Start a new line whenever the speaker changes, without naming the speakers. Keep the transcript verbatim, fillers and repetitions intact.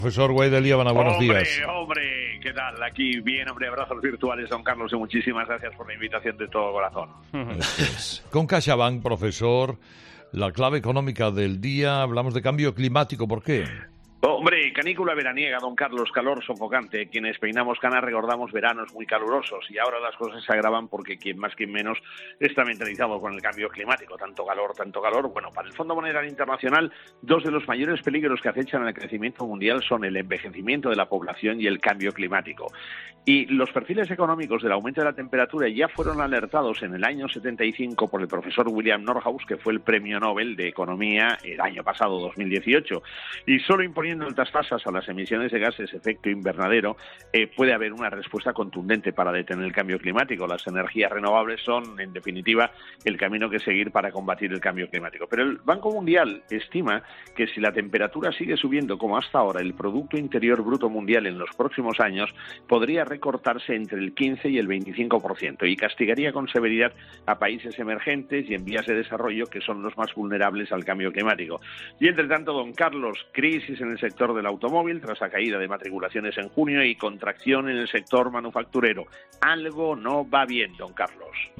Profesor Guaidó Líbana, buenos
hombre,
días.
Hombre, ¿qué tal? Aquí bien, hombre, abrazos virtuales, don Carlos, y muchísimas gracias por la invitación de todo corazón.
Es. Con CaixaBank, profesor, la clave económica del día, hablamos de cambio climático, ¿por qué?
Hombre, canícula veraniega, don Carlos, calor sofocante. Quienes peinamos canas recordamos veranos muy calurosos y ahora las cosas se agravan porque quien más, quien menos está mentalizado con el cambio climático. Tanto calor, tanto calor. Bueno, para el Fondo Monetario Internacional, dos de los mayores peligros que acechan al crecimiento mundial son el envejecimiento de la población y el cambio climático. Y los perfiles económicos del aumento de la temperatura ya fueron alertados en el año setenta y cinco por el profesor William Nordhaus, que fue el premio Nobel de Economía el año pasado, dos mil dieciocho. Y solo imponiendo altas tasas a las emisiones de gases de efecto invernadero eh, puede haber una respuesta contundente para detener el cambio climático. Las energías renovables son, en definitiva, el camino que seguir para combatir el cambio climático. Pero el Banco Mundial estima que si la temperatura sigue subiendo como hasta ahora, el Producto Interior Bruto Mundial en los próximos años podría recortarse entre el quince y el veinticinco por ciento y castigaría con severidad a países emergentes y en vías de desarrollo que son los más vulnerables al cambio climático. Y entre tanto, don Carlos, crisis en el sector del automóvil tras la caída de matriculaciones en junio y contracción en el sector manufacturero. Algo no va bien, don Carlos.